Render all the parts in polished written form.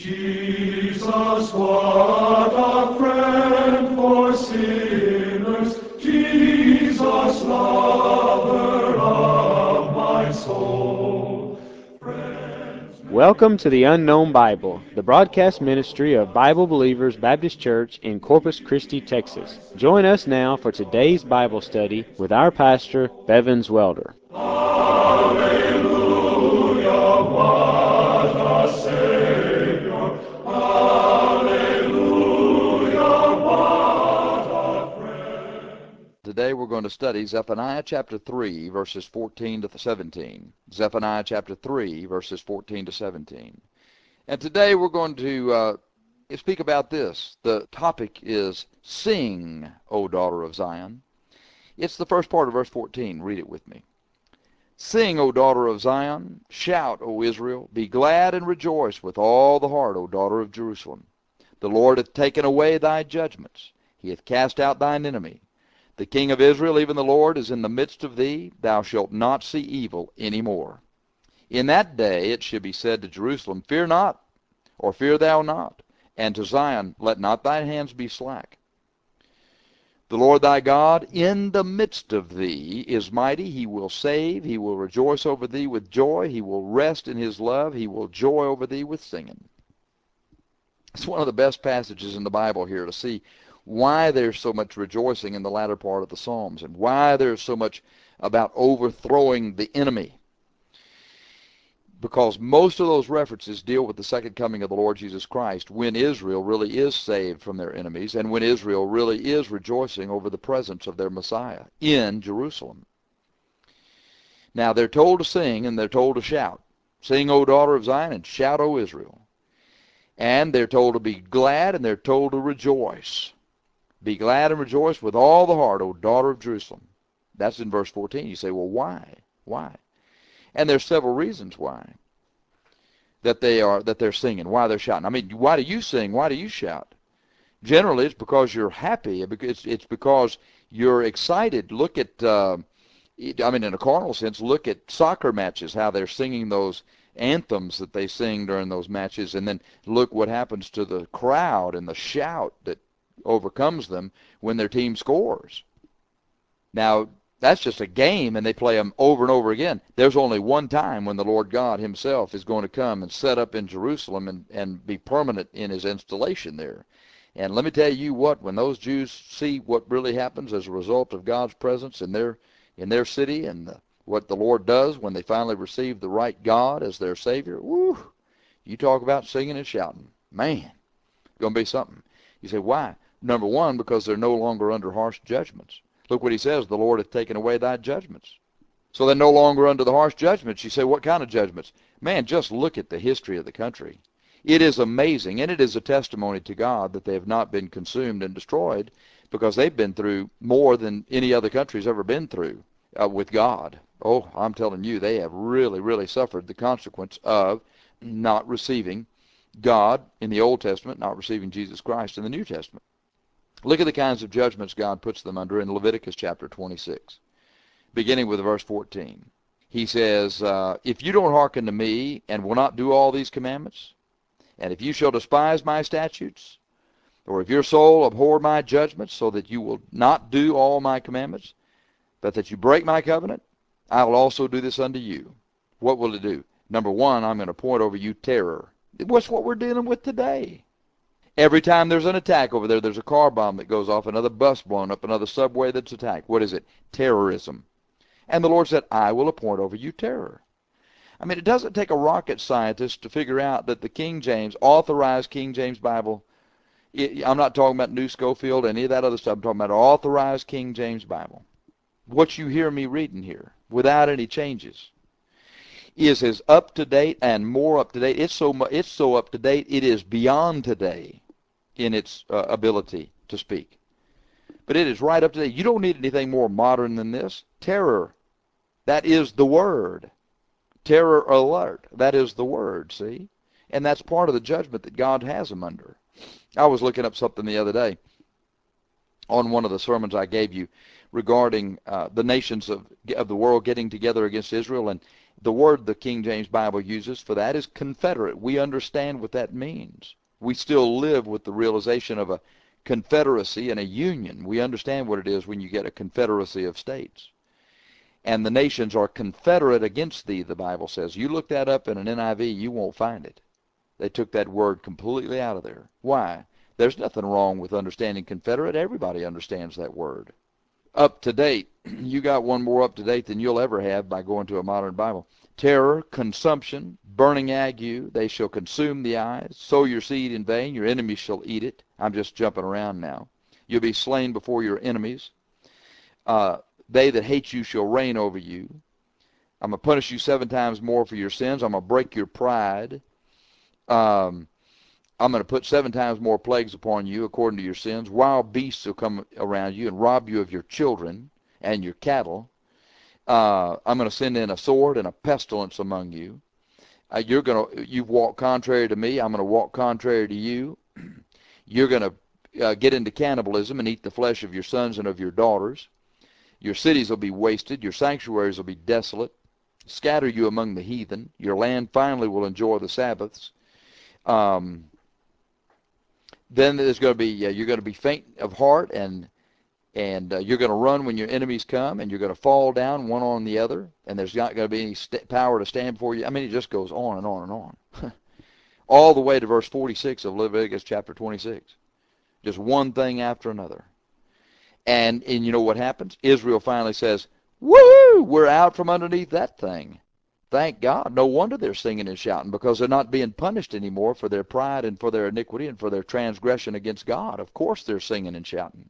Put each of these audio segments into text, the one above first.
Jesus, what a friend for sinners, Jesus, lover of my soul. Welcome to the Unknown Bible, the broadcast ministry of Bible Believers Baptist Church in Corpus Christi, Texas. Join us now for today's Bible study with our pastor, Bevins Welder. Hallelujah, what a Savior. Hallelujah, what a friend. Today we're going to study Zephaniah chapter 3, verses 14 to 17. Zephaniah chapter 3, verses 14 to 17. And today we're going to speak about this. The topic is Sing, O daughter of Zion. It's the first part of verse 14. Read it with me. Sing, O daughter of Zion. Shout, O Israel. Be glad and rejoice with all the heart, O daughter of Jerusalem. The Lord hath taken away thy judgments. He hath cast out thine enemy. The King of Israel, even the Lord, is in the midst of thee. Thou shalt not see evil any more. In that day it shall be said to Jerusalem, Fear not, or fear thou not. And to Zion, Let not thine hands be slack. The Lord thy God in the midst of thee is mighty. He will save. He will rejoice over thee with joy. He will rest in his love. He will joy over thee with singing. It's one of the best passages in the Bible here to see why there's so much rejoicing in the latter part of the Psalms and why there's so much about overthrowing the enemy. Because most of those references deal with the second coming of the Lord Jesus Christ, when Israel really is saved from their enemies and when Israel really is rejoicing over the presence of their Messiah in Jerusalem. Now they're told to sing and they're told to shout. Sing, O daughter of Zion, and shout, O Israel. And they're told to be glad and they're told to rejoice. Be glad and rejoice with all the heart, O daughter of Jerusalem. That's in verse 14. You say, well, why? Why? And there's several reasons why that they're singing, why they're shouting. I mean, why do you sing? Why do you shout? Generally, it's because you're happy. It's because you're excited. Look at, in a carnal sense, look at soccer matches, how they're singing those anthems that they sing during those matches, and then look what happens to the crowd and the shout that overcomes them when their team scores. Now, that's just a game, and they play them over and over again. There's only one time when the Lord God himself is going to come and set up in Jerusalem and be permanent in his installation there. And let me tell you what, when those Jews see what really happens as a result of God's presence in their city and what the Lord does when they finally receive the right God as their Savior, woo, you talk about singing and shouting. Man, going to be something. You say, why? Number one, because they're no longer under harsh judgments. Look what he says, the Lord hath taken away thy judgments. So they're no longer under the harsh judgments. You say, what kind of judgments? Man, just look at the history of the country. It is amazing, and it is a testimony to God that they have not been consumed and destroyed, because they've been through more than any other country's ever been through with God. Oh, I'm telling you, they have really, really suffered the consequence of not receiving God in the Old Testament, not receiving Jesus Christ in the New Testament. Look at the kinds of judgments God puts them under in Leviticus chapter 26, beginning with verse 14. He says, if you don't hearken to me and will not do all these commandments, and if you shall despise my statutes, or if your soul abhor my judgments, so that you will not do all my commandments, but that you break my covenant, I will also do this unto you. What will it do? Number one, I'm going to appoint over you terror. What's what we're dealing with today? Every time there's an attack over there, there's a car bomb that goes off, another bus blown up, another subway that's attacked. What is it? Terrorism. And the Lord said, I will appoint over you terror. I mean, it doesn't take a rocket scientist to figure out that the King James, authorized King James Bible, I'm not talking about New Schofield, any of that other stuff. I'm talking about authorized King James Bible. What you hear me reading here, without any changes, is as up to date and more up to date. It's so up to date, it is beyond today in its ability to speak. But it is right up to date. You don't need anything more modern than this. Terror, that is the word. Terror alert, that is the word, see? And that's part of the judgment that God has them under. I was looking up something the other day on one of the sermons I gave you regarding the nations of the world getting together against Israel, and The word the King James Bible uses for that is confederate. We understand what that means. We still live with the realization of a confederacy and a union. We understand what it is when you get a confederacy of states. And the nations are confederate against thee, the Bible says. You look that up in an NIV, you won't find it. They took that word completely out of there. Why? There's nothing wrong with understanding confederate. Everybody understands that word. Up to date. You got one more up to date than you'll ever have by going to a modern Bible. Terror, consumption, burning ague, they shall consume the eyes. Sow your seed in vain, your enemies shall eat it. I'm just jumping around now. You'll be slain before your enemies. They that hate you shall reign over you. I'm going to punish you 7 times more for your sins. I'm going to break your pride. I'm going to put 7 times more plagues upon you according to your sins. Wild beasts will come around you and rob you of your children and your cattle. I'm going to send in a sword and a pestilence among you. You've walked contrary to me. I'm going to walk contrary to you. You're going to get into cannibalism and eat the flesh of your sons and of your daughters. Your cities will be wasted. Your sanctuaries will be desolate. Scatter you among the heathen. Your land finally will enjoy the Sabbaths. Then there's going to be you're going to be faint of heart, and you're going to run when your enemies come, and you're going to fall down one on the other, and there's not going to be any power to stand before you. I mean, it just goes on and on and on. All the way to verse 46 of Leviticus chapter 26. Just one thing after another. And you know what happens? Israel finally says, woo, we're out from underneath that thing. Thank God. No wonder they're singing and shouting, because they're not being punished anymore for their pride and for their iniquity and for their transgression against God. Of course they're singing and shouting.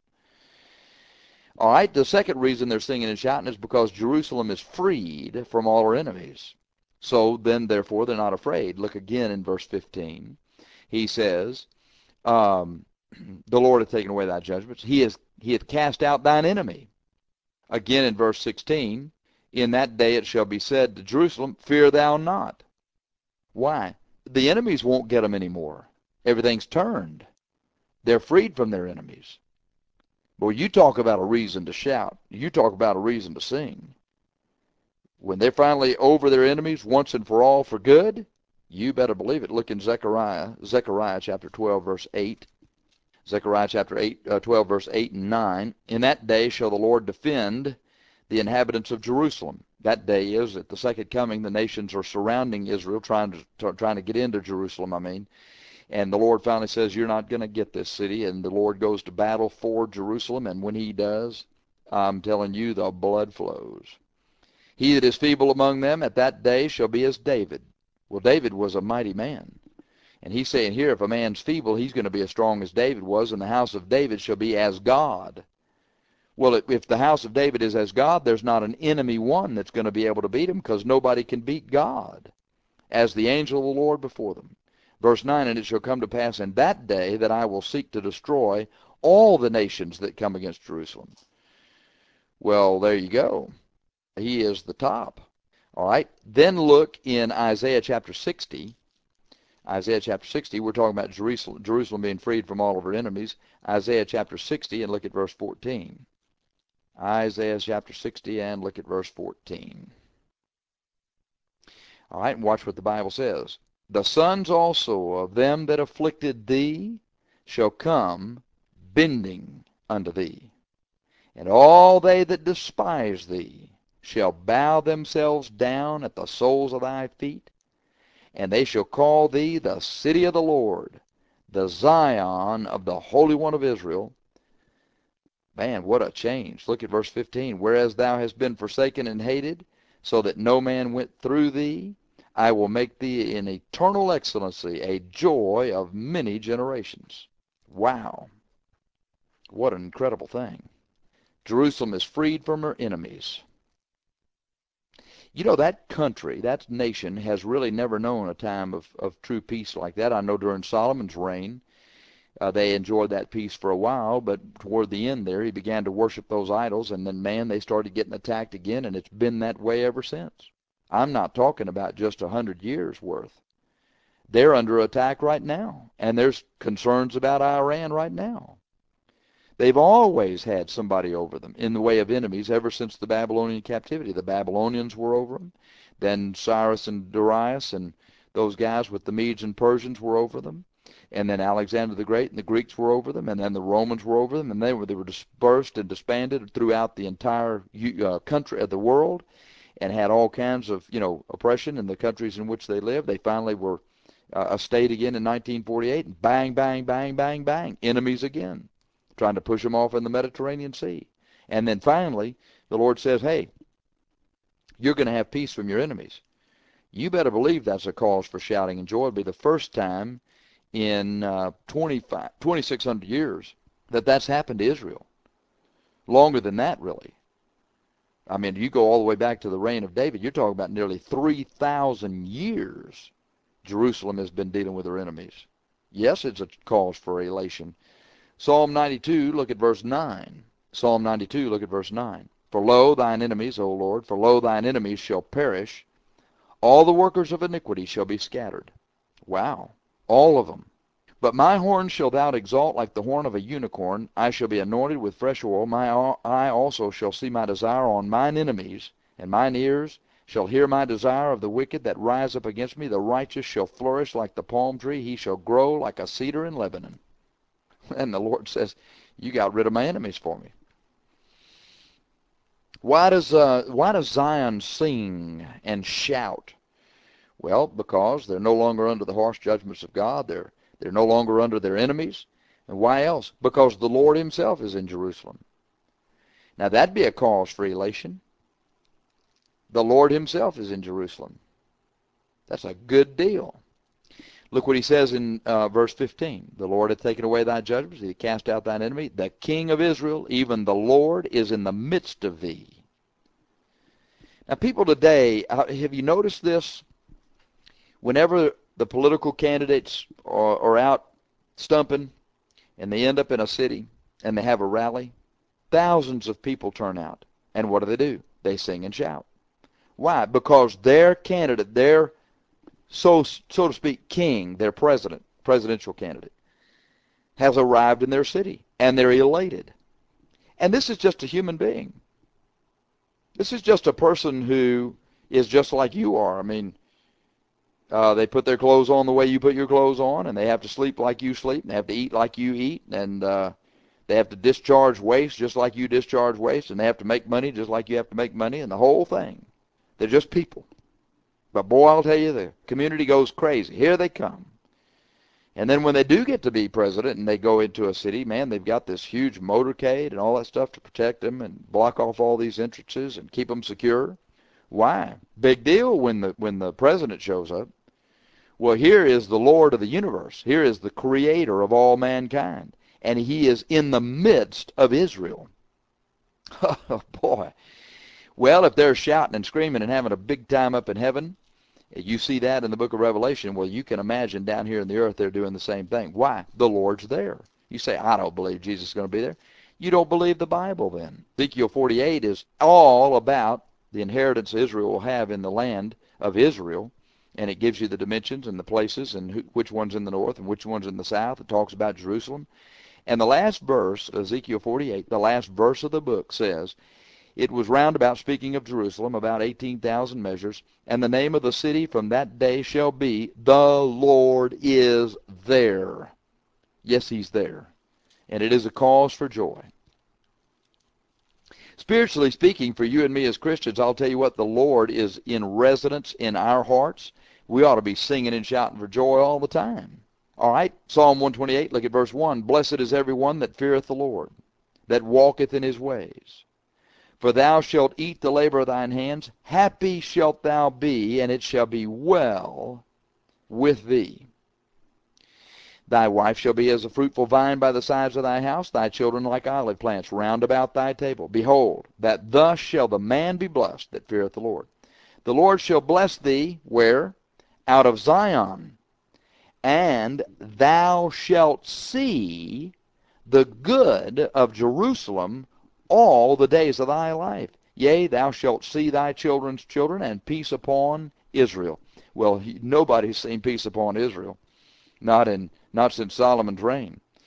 All right, the second reason they're singing and shouting is because Jerusalem is freed from all her enemies. So then, therefore, they're not afraid. Look again in verse 15. He says, the Lord hath taken away thy judgments. He hath cast out thine enemy. Again in verse 16, in that day it shall be said to Jerusalem, fear thou not. Why? The enemies won't get them anymore. Everything's turned. They're freed from their enemies. Boy, you talk about a reason to shout. You talk about a reason to sing. When they're finally over their enemies once and for all for good, you better believe it. Look in Zechariah chapter 12, verse 8. Zechariah chapter 12, verse 8 and 9. In that day shall the Lord defend the inhabitants of Jerusalem. That day is at the second coming. The nations are surrounding Israel, trying to get into Jerusalem, And the Lord finally says, you're not going to get this city. And the Lord goes to battle for Jerusalem. And when he does, I'm telling you, the blood flows. He that is feeble among them at that day shall be as David. Well, David was a mighty man. And he's saying here, if a man's feeble, he's going to be as strong as David was, and the house of David shall be as God. Well, if the house of David is as God, there's not an enemy one that's going to be able to beat him, because nobody can beat God, as the angel of the Lord before them. Verse 9, and it shall come to pass in that day that I will seek to destroy all the nations that come against Jerusalem. Well, there you go. He is the top. All right. Then look in Isaiah chapter 60. Isaiah chapter 60, we're talking about Jerusalem being freed from all of her enemies. Isaiah chapter 60, and look at verse 14. Isaiah chapter 60, and look at verse 14. All right, and watch what the Bible says. The sons also of them that afflicted thee shall come bending unto thee, and all they that despise thee shall bow themselves down at the soles of thy feet, and they shall call thee the city of the Lord, the Zion of the Holy One of Israel. Man, what a change. Look at verse 15. Whereas thou hast been forsaken and hated, so that no man went through thee, I will make thee in eternal excellency a joy of many generations. Wow. What an incredible thing. Jerusalem is freed from her enemies. You know, that country, that nation, has really never known a time of true peace like that. I know during Solomon's reign, they enjoyed that peace for a while, but toward the end there, he began to worship those idols, and then, man, they started getting attacked again, and it's been that way ever since. I'm not talking about just 100 years worth. They're under attack right now, and there's concerns about Iran right now. They've always had somebody over them in the way of enemies ever since the Babylonian captivity. The Babylonians were over them. Then Cyrus and Darius and those guys with the Medes and Persians were over them. And then Alexander the Great and the Greeks were over them. And then the Romans were over them. And they were dispersed and disbanded throughout the entire country of the world, and had all kinds of, oppression in the countries in which they lived. They finally were a state again in 1948, and bang, bang, bang, bang, bang, enemies again, trying to push them off in the Mediterranean Sea. And then finally, the Lord says, hey, you're going to have peace from your enemies. You better believe that's a cause for shouting and joy. It'll be the first time in 2,600 years that's happened to Israel. Longer than that, really. I mean, you go all the way back to the reign of David, you're talking about nearly 3,000 years Jerusalem has been dealing with her enemies. Yes, it's a cause for elation. Psalm 92, look at verse 9. Psalm 92, look at verse 9. For lo, thine enemies, O Lord, for lo, thine enemies shall perish. All the workers of iniquity shall be scattered. Wow, all of them. But my horn shalt thou exalt like the horn of a unicorn. I shall be anointed with fresh oil. My eye also shall see my desire on mine enemies, and mine ears shall hear my desire of the wicked that rise up against me. The righteous shall flourish like the palm tree. He shall grow like a cedar in Lebanon. And the Lord says, you got rid of my enemies for me. Why does Zion sing and shout? Well, because they're no longer under the harsh judgments of God. They're no longer under their enemies. And why else? Because the Lord himself is in Jerusalem. Now that'd be a cause for elation. The Lord himself is in Jerusalem. That's a good deal. Look what he says in verse 15. The Lord hath taken away thy judgments. He hath cast out thine enemy. The King of Israel, even the Lord, is in the midst of thee. Now people today, have you noticed this? Whenever the political candidates are out stumping and they end up in a city and they have a rally, thousands of people turn out. And what do? They sing and shout. Why? Because their candidate, their, so to speak, king, their presidential candidate, has arrived in their city, and they're elated. And this is just a human being. This is just a person who is just like you are. I mean, they put their clothes on the way you put your clothes on, and they have to sleep like you sleep, and they have to eat like you eat, and they have to discharge waste just like you discharge waste, and they have to make money just like you have to make money, and the whole thing. They're just people. But boy, I'll tell you, the community goes crazy. Here they come. And then when they do get to be president and they go into a city, man, they've got this huge motorcade and all that stuff to protect them and block off all these entrances and keep them secure. Why? Big deal when the president shows up. Well, here is the Lord of the universe. Here is the creator of all mankind. And he is in the midst of Israel. Oh, boy. Well, if they're shouting and screaming and having a big time up in heaven, you see that in the book of Revelation. Well, you can imagine down here in the earth they're doing the same thing. Why? The Lord's there. You say, I don't believe Jesus is going to be there. You don't believe the Bible then. Ezekiel 48 is all about the inheritance Israel will have in the land of Israel. And it gives you the dimensions and the places and which one's in the north and which one's in the south. It talks about Jerusalem. And the last verse, Ezekiel 48, the last verse of the book says, it was round about, speaking of Jerusalem, about 18,000 measures, and the name of the city from that day shall be, the Lord is there. Yes, he's there. And it is a cause for joy. Spiritually speaking, for you and me as Christians, I'll tell you what, the Lord is in residence in our hearts. We ought to be singing and shouting for joy all the time. All right, Psalm 128, look at verse 1. Blessed is every one that feareth the Lord, that walketh in his ways. For thou shalt eat the labor of thine hands. Happy shalt thou be, and it shall be well with thee. Thy wife shall be as a fruitful vine by the sides of thy house, thy children like olive plants round about thy table. Behold, that thus shall the man be blessed that feareth the Lord. The Lord shall bless thee, where? Out of Zion. And thou shalt see the good of Jerusalem all the days of thy life. Yea, thou shalt see thy children's children, and peace upon Israel. Well, nobody's seen peace upon Israel, not since Solomon's reign.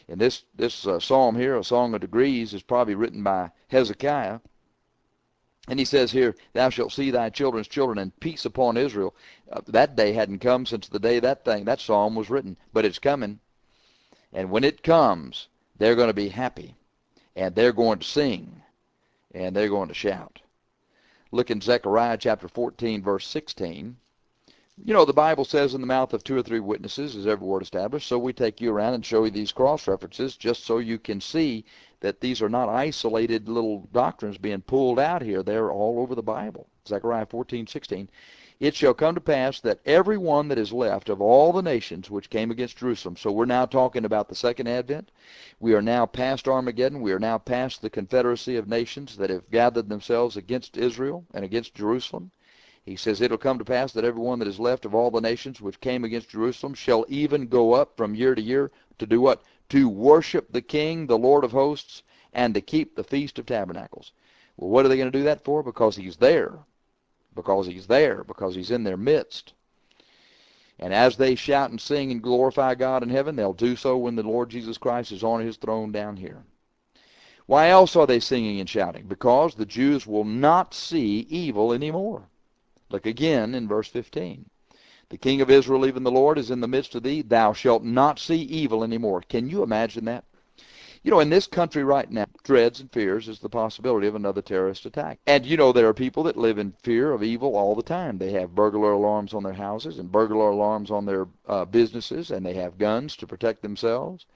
And this psalm here, A Song of Degrees, is probably written by Hezekiah. And he says here, thou shalt see thy children's children, and peace upon Israel. That day hadn't come since the day that psalm was written, but it's coming. And when it comes, they're going to be happy, and they're going to sing, and they're going to shout. Look in Zechariah chapter 14, verse 16. You know, the Bible says in the mouth of 2 or 3 witnesses is every word established, so we take you around and show you these cross-references just so you can see that these are not isolated little doctrines being pulled out here. They're all over the Bible. Zechariah 14:16. It shall come to pass that every one that is left of all the nations which came against Jerusalem. So we're now talking about the second advent. We are now past Armageddon. We are now past the confederacy of nations that have gathered themselves against Israel and against Jerusalem. He says, it'll come to pass that every one that is left of all the nations which came against Jerusalem shall even go up from year to year to do what? To worship the King, the Lord of hosts, and to keep the Feast of Tabernacles. Well, what are they going to do that for? Because he's there. Because he's there. Because he's in their midst. And as they shout and sing and glorify God in heaven, they'll do so when the Lord Jesus Christ is on his throne down here. Why else are they singing and shouting? Because the Jews will not see evil anymore. Look again in verse 15. The King of Israel, even the Lord, is in the midst of thee. Thou shalt not see evil anymore. Can you imagine that? You know, in this country right now, dreads and fears is the possibility of another terrorist attack. And you know, there are people that live in fear of evil all the time. They have burglar alarms on their houses and burglar alarms on their businesses, and they have guns to protect themselves.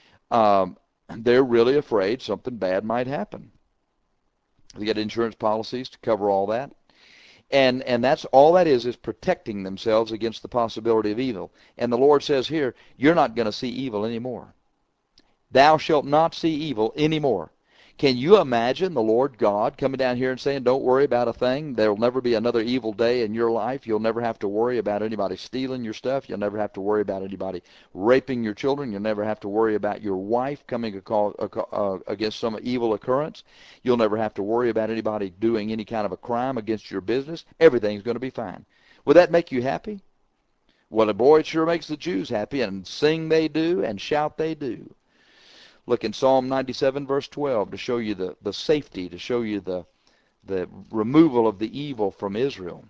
They're really afraid something bad might happen. They get insurance policies to cover all that. And that's all that is protecting themselves against the possibility of evil. And the Lord says here, you're not going to see evil anymore. Thou shalt not see evil anymore. Can you imagine the Lord God coming down here and saying, don't worry about a thing. There will never be another evil day in your life. You'll never have to worry about anybody stealing your stuff. You'll never have to worry about anybody raping your children. You'll never have to worry about your wife coming against some evil occurrence. You'll never have to worry about anybody doing any kind of a crime against your business. Everything's going to be fine. Would that make you happy? Well, boy, it sure makes the Jews happy, and sing they do, and shout they do. Look in Psalm 97, verse 12, to show you the safety, to show you the removal of the evil from Israel.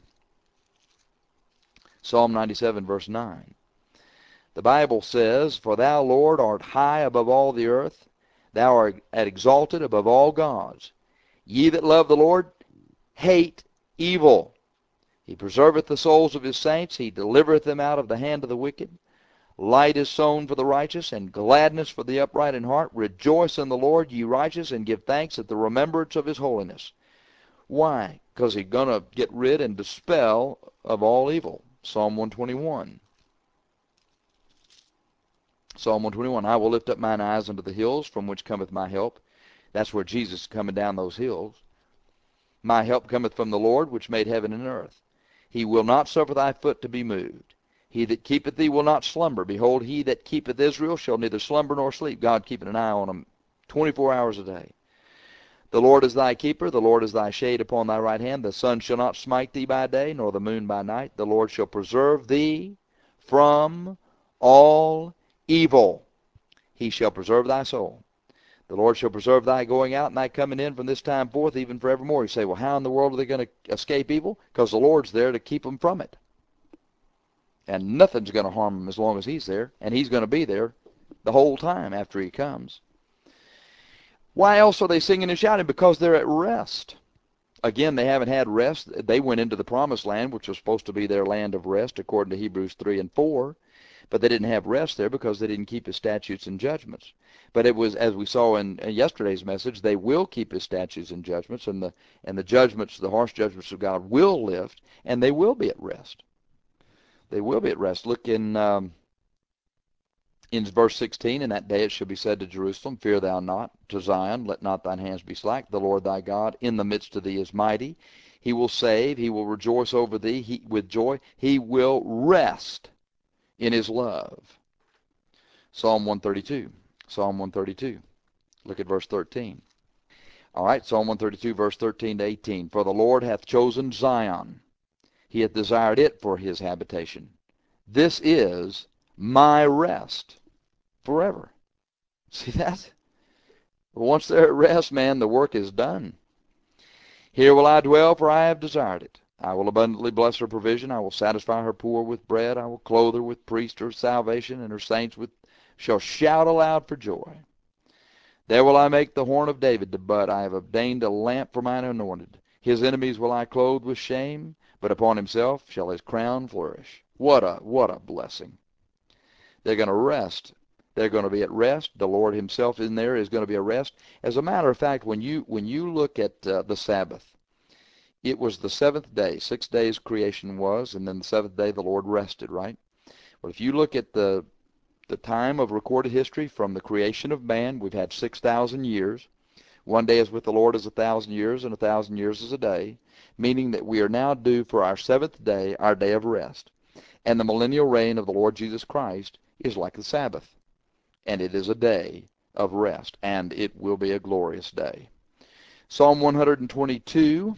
Psalm 97, verse 9. The Bible says, for thou, Lord, art high above all the earth. Thou art exalted above all gods. Ye that love the Lord hate evil. He preserveth the souls of his saints. He delivereth them out of the hand of the wicked. Light is sown for the righteous, and gladness for the upright in heart. Rejoice in the Lord, ye righteous, and give thanks at the remembrance of his holiness. Why? Because he's going to get rid and dispel of all evil. Psalm 121. Psalm 121, I will lift up mine eyes unto the hills, from which cometh my help. That's where Jesus is coming down those hills. My help cometh from the Lord, which made heaven and earth. He will not suffer thy foot to be moved. He that keepeth thee will not slumber. Behold, he that keepeth Israel shall neither slumber nor sleep. God keeping an eye on them 24 hours a day. The Lord is thy keeper. The Lord is thy shade upon thy right hand. The sun shall not smite thee by day, nor the moon by night. The Lord shall preserve thee from all evil. He shall preserve thy soul. The Lord shall preserve thy going out and thy coming in from this time forth, even forevermore. You say, well, how in the world are they going to escape evil? Because the Lord's there to keep them from it. And nothing's going to harm him as long as he's there. And he's going to be there the whole time after he comes. Why else are they singing and shouting? Because they're at rest. Again, they haven't had rest. They went into the promised land, which was supposed to be their land of rest, according to Hebrews 3 and 4. But they didn't have rest there because they didn't keep his statutes and judgments. But it was, as we saw in yesterday's message, they will keep his statutes and judgments, and the judgments, the harsh judgments of God will lift, and they will be at rest. They will be at rest. Look in verse 16, in that day it shall be said to Jerusalem, fear thou not, to Zion, let not thine hands be slack. The Lord thy God in the midst of thee is mighty. He will save. He will rejoice over thee with joy. He will rest in his love. Psalm 132. Psalm 132. Look at verse 13. All right, Psalm 132, verse 13 to 18. For the Lord hath chosen Zion. He hath desired it for his habitation. This is my rest forever. See that? But once they're at rest, man, the work is done. Here will I dwell, for I have desired it. I will abundantly bless her provision. I will satisfy her poor with bread. I will clothe her with priest her salvation, and her saints shall shout aloud for joy. There will I make the horn of David to bud. I have ordained a lamp for mine anointed. His enemies will I clothe with shame, but upon himself shall his crown flourish. What a blessing. They're going to rest. They're going to be at rest. The Lord himself in there is going to be at rest. As a matter of fact, when you look at the Sabbath, it was the seventh day. 6 days creation was, and then the seventh day the Lord rested, right? Well, if you look at the time of recorded history from the creation of man, we've had 6,000 years. One day is with the Lord as 1,000 years, and 1,000 years is a day, meaning that we are now due for our seventh day, our day of rest. And the millennial reign of the Lord Jesus Christ is like the Sabbath, and it is a day of rest, and it will be a glorious day. Psalm 122,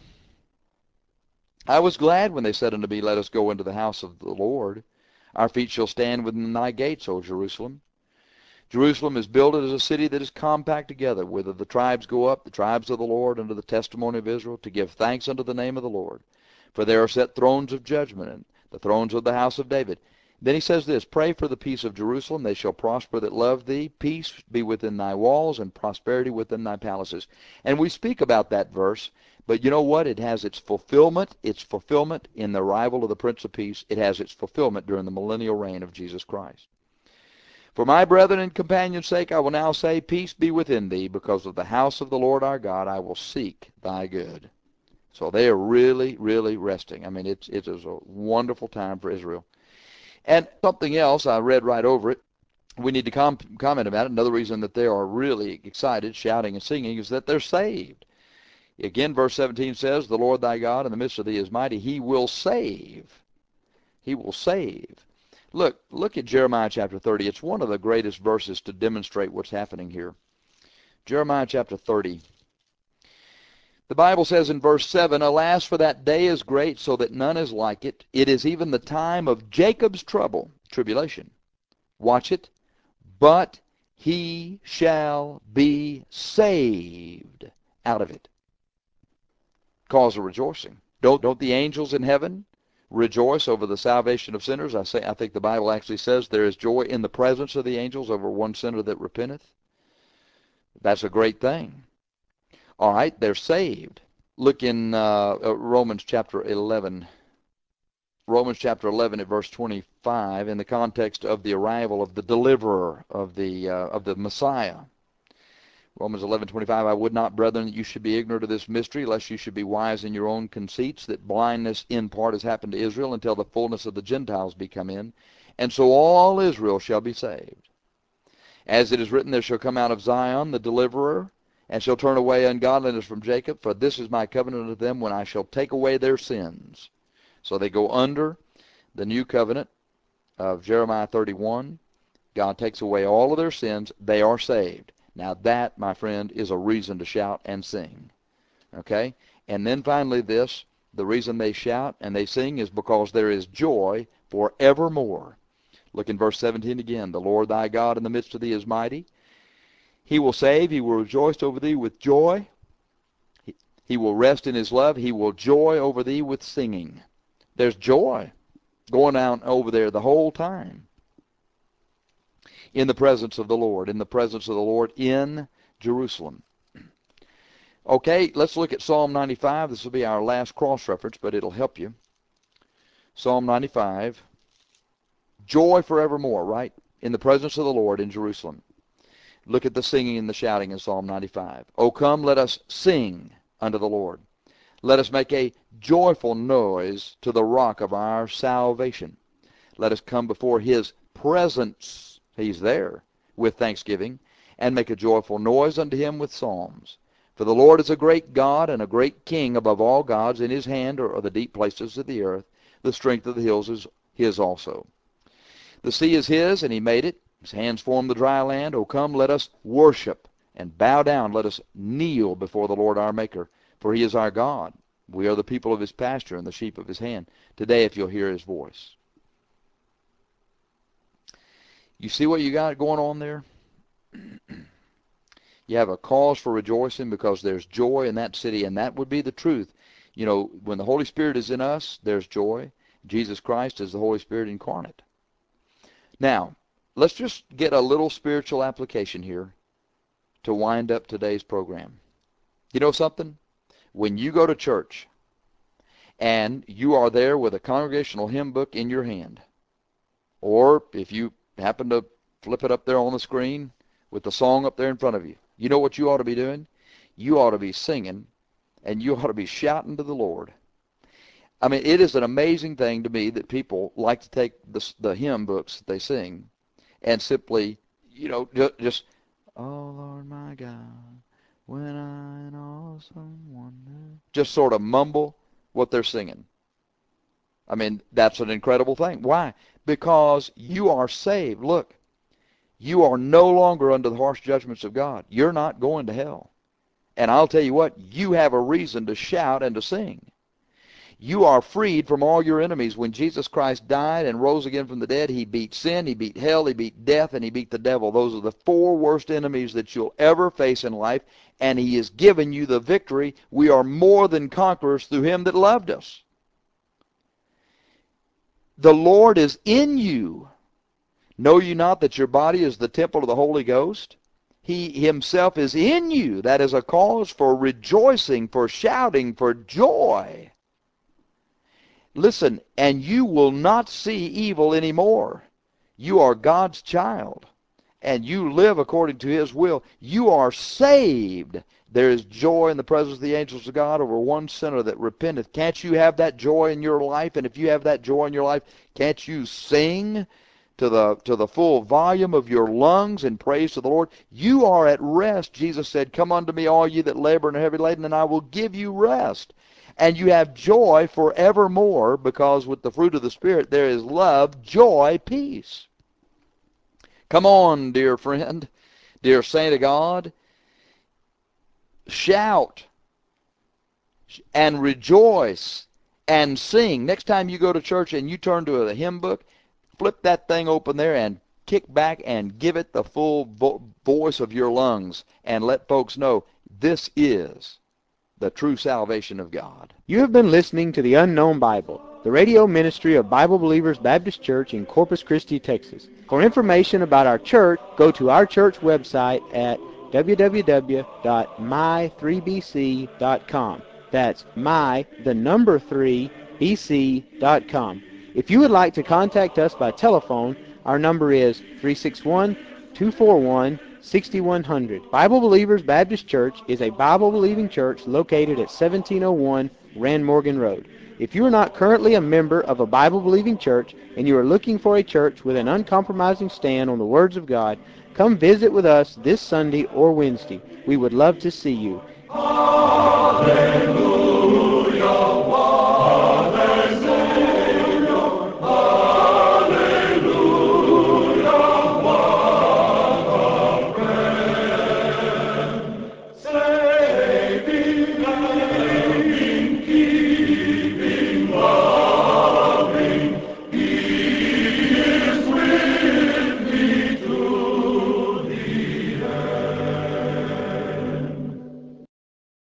I was glad when they said unto me, let us go into the house of the Lord. Our feet shall stand within thy gates, O Jerusalem. Jerusalem is builded as a city that is compact together, whither the tribes go up, the tribes of the Lord, unto the testimony of Israel, to give thanks unto the name of the Lord. For there are set thrones of judgment, and the thrones of the house of David. Then he says this, pray for the peace of Jerusalem. They shall prosper that love thee. Peace be within thy walls, and prosperity within thy palaces. And we speak about that verse, but you know what? It has its fulfillment in the arrival of the Prince of Peace. It has its fulfillment during the millennial reign of Jesus Christ. For my brethren and companions' sake, I will now say, peace be within thee, because of the house of the Lord our God, I will seek thy good. So they are really, really resting. I mean, it is a wonderful time for Israel. And something else, I read right over it, we need to comment about it. Another reason that they are really excited, shouting and singing, is that they're saved. Again, verse 17 says, the Lord thy God in the midst of thee is mighty. He will save. He will save. Look at Jeremiah chapter 30. It's one of the greatest verses to demonstrate what's happening here. Jeremiah chapter 30. The Bible says in verse 7, alas, for that day is great, so that none is like it. It is even the time of Jacob's tribulation. Watch it. But he shall be saved out of it. Cause of rejoicing. Don't the angels in heaven rejoice over the salvation of sinners? I think the Bible actually says there is joy in the presence of the angels over one sinner that repenteth. That's a great thing. All right, they're saved. Look in Romans chapter 11. Romans chapter 11 at verse 25 in the context of the arrival of the deliverer, of the Messiah. Romans 11:25, I would not, brethren, that you should be ignorant of this mystery, lest you should be wise in your own conceits, that blindness in part has happened to Israel until the fullness of the Gentiles be come in. And so all Israel shall be saved. As it is written, there shall come out of Zion the deliverer, and shall turn away ungodliness from Jacob, for this is my covenant unto them when I shall take away their sins. So they go under the new covenant of Jeremiah 31. God takes away all of their sins. They are saved. Now that, my friend, is a reason to shout and sing. Okay? And then finally this, the reason they shout and they sing is because there is joy forevermore. Look in verse 17 again. The Lord thy God in the midst of thee is mighty. He will save. He will rejoice over thee with joy. He will rest in his love. He will joy over thee with singing. There's joy going on over there the whole time. In the presence of the Lord. In the presence of the Lord in Jerusalem. Okay, let's look at Psalm 95. This will be our last cross-reference, but it'll help you. Psalm 95. Joy forevermore, right? In the presence of the Lord in Jerusalem. Look at the singing and the shouting in Psalm 95. O come, let us sing unto the Lord. Let us make a joyful noise to the rock of our salvation. Let us come before his presence, he's there, with thanksgiving, and make a joyful noise unto him with psalms. For the Lord is a great God and a great King above all gods. In his hand are the deep places of the earth. The strength of the hills is his also. The sea is his, and he made it. His hands formed the dry land. O come, let us worship and bow down. Let us kneel before the Lord our Maker. For he is our God. We are the people of his pasture and the sheep of his hand. Today, if you'll hear his voice. You see what you got going on there? You have a cause for rejoicing because there's joy in that city, and that would be the truth. You know, when the Holy Spirit is in us, there's joy. Jesus Christ is the Holy Spirit incarnate. Now, let's just get a little spiritual application here to wind up today's program. You know something? When you go to church and you are there with a congregational hymn book in your hand, or if you happen to flip it up there on the screen with the song up there in front of you, you know what you ought to be doing? You ought to be singing, and you ought to be shouting to the Lord. I mean, it is an amazing thing to me that people like to take the hymn books that they sing and simply, you know, just, oh, Lord my God, when I in awesome wonder, just sort of mumble what they're singing. I mean, that's an incredible thing. Why? Because you are saved. Look, you are no longer under the harsh judgments of God. You're not going to hell. And I'll tell you what, you have a reason to shout and to sing. You are freed from all your enemies. When Jesus Christ died and rose again from the dead, he beat sin, he beat hell, he beat death, and he beat the devil. Those are the four worst enemies that you'll ever face in life, and he has given you the victory. We are more than conquerors through him that loved us. The Lord is in you. Know you not that your body is the temple of the Holy Ghost? He himself is in you. That is a cause for rejoicing, for shouting, for joy. Listen, and you will not see evil anymore. You are God's child, and you live according to his will. You are saved. There is joy in the presence of the angels of God over one sinner that repenteth. Can't you have that joy in your life? And if you have that joy in your life, can't you sing to the full volume of your lungs in praise to the Lord? You are at rest. Jesus said, come unto me, all ye that labor and are heavy laden, and I will give you rest. And you have joy forevermore, because with the fruit of the Spirit there is love, joy, peace. Come on, dear friend, dear saint of God, shout and rejoice and sing. Next time you go to church and you turn to a hymn book, flip that thing open there and kick back and give it the full voice of your lungs and let folks know this is the true salvation of God. You have been listening to The Unknown Bible, the radio ministry of Bible Believers Baptist Church in Corpus Christi, Texas. For information about our church, go to our church website at www.my3bc.com. That's my3bc.com. If you would like to contact us by telephone, our number is 361-241-6100. Bible Believers Baptist Church is a Bible-believing church located at 1701 Rand Morgan Road. If you are not currently a member of a Bible-believing church and you are looking for a church with an uncompromising stand on the words of God, come visit with us this Sunday or Wednesday. We would love to see you. Hallelujah.